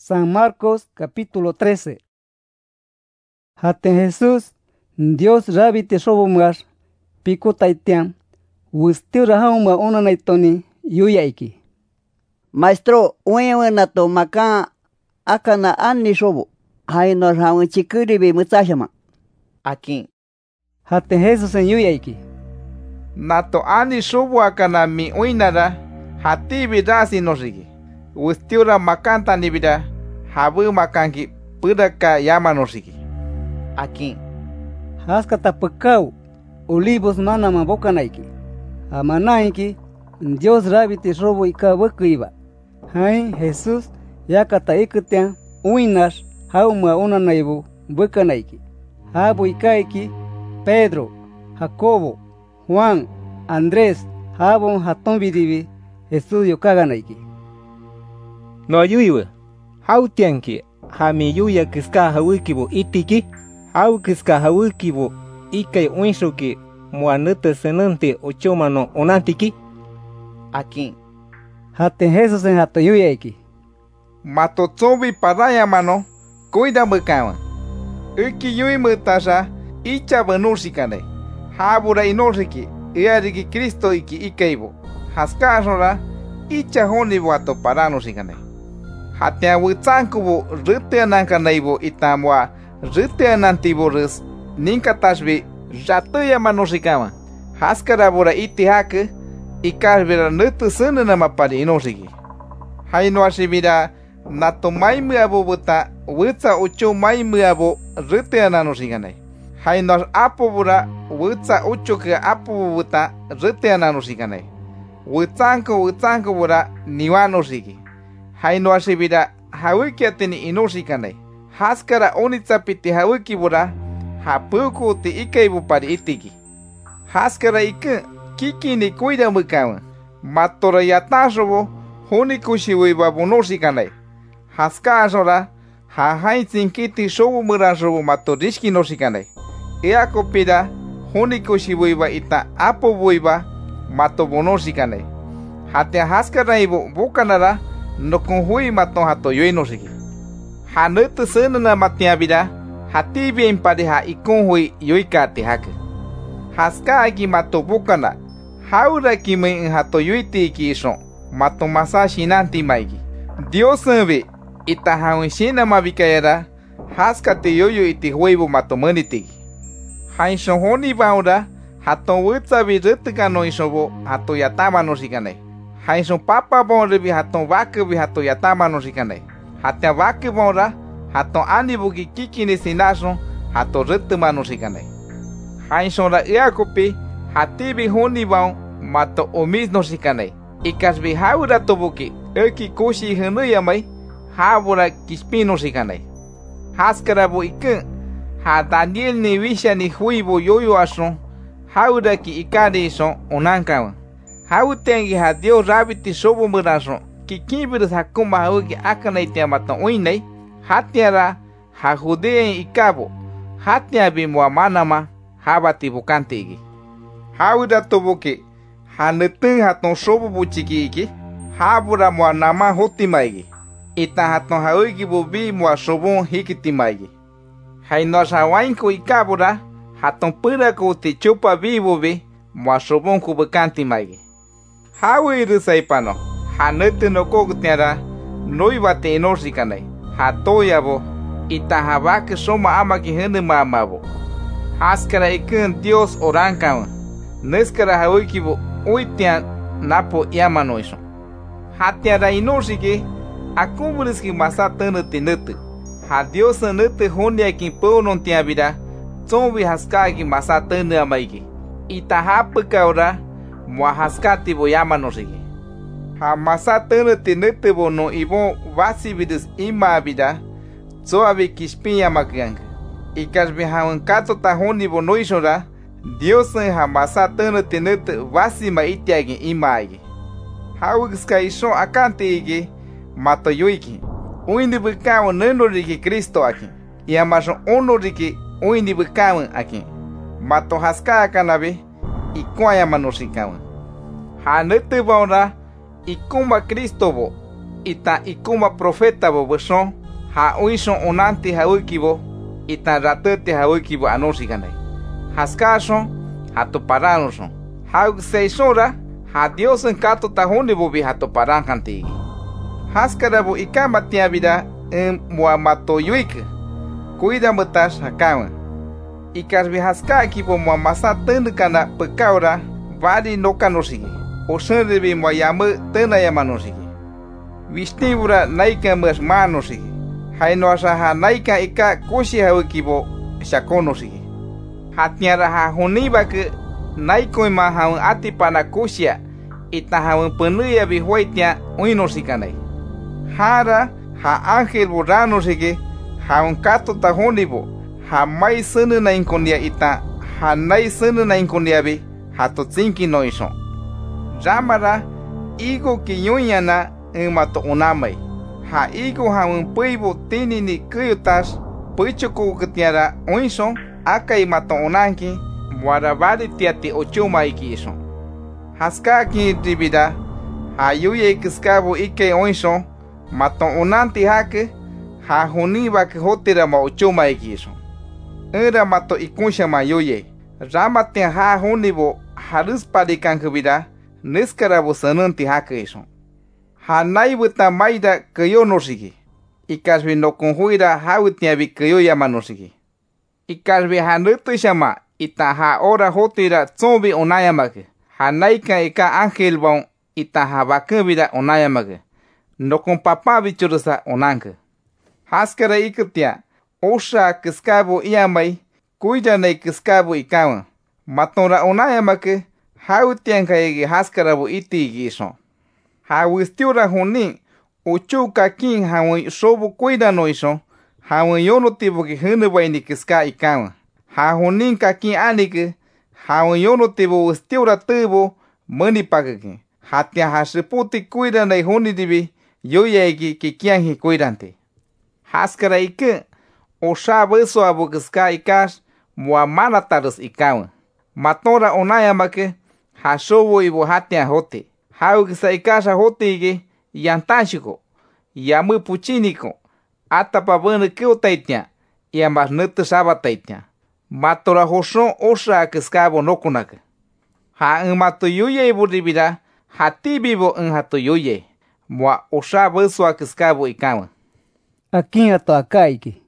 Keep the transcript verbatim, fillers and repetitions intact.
San Marcos capítulo trece. Hate Jesús, Dios rabi te shobumgar, pico taitiam, wistiu rahauma una naitoni, yuyaiki. Maestro, uena to maka akana anni shobu, haino raun chikuribi mutsashama. Aquí. Hate Jesús en yuyaiki. Nato ani shobu akana mi uinara, hati vidasi nosigi. Wistiura makanta nibida, habu makanki, pudaka yama nosigi. Aquí. Haskata pekau, olivos manama bokanaiki. Amanaiki, Dios rabi te shobu ika iba. Hai Jesús, yakata ikutian, uinas, hauma una naibu, bokanaiki. Habu ikaiki, Pedro, Jacobo, Juan, Andrés, habon haton vidivi, estudio kaganaiki. No ayuiwe, hau tianki, hami yuya kiska hawikibo itiki, hau kiska hawikibo, ikai unshuki, muanete senante ochomano onantiki. Aquí. Hate Jesús en hato yuyaiki. Matotsobi paraya mano, cuida mekawa. Iki yui mutasha, icha benushikane. Habura inosiki, iariki Cristo iki ikeibo. Haskashora, icha honibo ato paranushikane. Hatia witsankubo riteanankanaibo itamwa riteanantibo res ninkatashbi ratuya manushikawa. Haskarabura itihake, ikarbira nutu sunanama pari inoshiki. Hainoashibira nato maimu abo buta witsa ucho maimu abo riteananushikane. Hainosh apobura witsa ucho ke apobu buta riteananushikane. Witsanko witsanko bura niwanoshiki. Haino ashibira hawiki atini inoshikane. Haskara onitsapiti hawiki bura hapuku ti ikaibu pari itiki. Haskara iku kiki ni kuida mukawa. Matora yatashobo honikushi wiba bonoshikane. Haska ashora ha haitsin kiti shobu murashobo matorishki noshikane. Ea kopira honikushi wiba ita apo wiba mato bonoshikane. Hatia haskara ibo bukanara no konhui maton hato yoi no shiki. Hanutu senana matiabida, hati bien pade ha ikonhui yoi kate hake. Haska aki mato bukana, haura ki me hato yoi te ki ishon, mato masa shinanti maiki. Dios sanve, ita haun shina mabikayara, haska te yoyo iti huevo mato manitiki. Hain shon honi baura, hato witsa vi rutukano ishobo, hato yatama no shikane. Hainson papa bon rebi haton vaque bi hato yatama no shikane. Hatia vaque bonra, haton anibuki kiki ni sinason, hato rituma no shikane. Hainson ra iakopi, hatibi honi bon, mato omis no shikane. Ikas bi haura tobuki, eki koshi henuyamai, habura kispino shikane. Haskarabu ikun, ha Daniel ni wisha ni huibo yoyo ason, haura ki ikari son onankawan. Hau tengi ha Dios rabiti sobo murason, ki kibiris hakuma hauki akanai tiamaton uinei, hatiara ha judeen ikabo, hatia bimwa manama, habati bukante igi. Hau da toboki, ha nutun haton sobo buchiki igi, habura mwa nama hotima igi, ita haton hauki bubi mwa sobon hikitima igi. Hainos hawainko ikabura, haton purako ti chupa bibubi, mwa sobon kubukantima igi. Hawi rusaipano, hanutu no kogutiara, noibate inoshikane, hatoyabo, itahabake soma amaki henuma amabo. Haskara ikun Dios orankawa, neskara hawikibo, uitian napo yamanoison. Hatiara inoshike, akumuriski masatanu tinutu. Ha Dios nutu honyakin ponon tiabida, zombi haskagi masatanu amaiki. Itahapukaura, Muahaskati boyama no shiki. Ha masatene tinete bono ibo vasividus ima vida, zoavi kispia makiang. Ikasbi haun kato tahoni bono ishora, Dios ha masatene tinete vasima itiagi imaigi. Haugiska ishon akante igi, mato yuiki. Uindi bukawa neno riki Cristo aki. Yamasho ono riki uindi bukawa aki. Mato haska akanabi, ikuaya manoshikawa. Hanutu baura, ikumba Cristo bo, ita ikuma profeta bo beson ha uison onanti ha ukibo ita ratete ha ukibo anosiganai haskason hato paranoson ha seisora ha Dios en kato tahoni bo bi hato parankanti haskara bo ikama tiabida en muamato yuik cuida mutas hakawa ikarbi haska kibo muamasa tendkana pekaura vali no kanosigi o sendebi muayamu tena yamanosigi vistibura naika mas manosigi haino asaha naika ika kushi hawikibo shakonosigi hatiara ha hunibak naiko ma ha atipana kushia ita ha penuya bi hoitia uinosikanai hara ha ángel boranosigi ha un kato tahonibo ha mai sene na inkonia ita ha nai sene na inkonia bi ha to tsinki noison ramara igo kinyunyana en mato unamai ha igo ha un peibo tini ni kuyutas puichoko ketiara oison akai mato unanki muarabari tiati ochuma ikison haska ki dibida ha yuye kiskabo ike oison mato unanti hake ha huniba ke hotira ma ochuma ikison era mato ikunsha ma yuye ramate ha hunibo harus padikan kebida neskarabo sananti hake ison ha naibuta maida kayo nosigi ikasbi no konhuira hautia bi kayo yamanosigi ikasbi ha nutu shama ita ha ora hotira zombi onayamake ha naika ika ángel bon ita ha bakabida onayamake no con papá bichurusa onanke haskara ikutia osha kiskabo iamai kuida nei kiskabo ikawa matora onayamake hautianka ege haskarabo itigi ison ha wistiura huni uchuka kin hawi sobu kuida no ison hawi yono tibo ki hene baini kiska ikawa ha hunin ka kin anike hawi yono tibo wistiura tibo mani pakake hatia hasiputi kuida nei huni dibi yoyegi ki kianhi kuidante haskara ike osha beso abu kiska ikas muamana tarus ikawa matora onayamake hasobo ibo hatia hote hau kisa ikasa hote ige yantanshiko yamu puchiniko atapa bane keotaitia yamas nete sabataitia matora hoson osa kiskabo nokunake ha mato yuye buribida hati bibo en hato yuye mua osa beso kiskabo ikawa aquí ato akaiki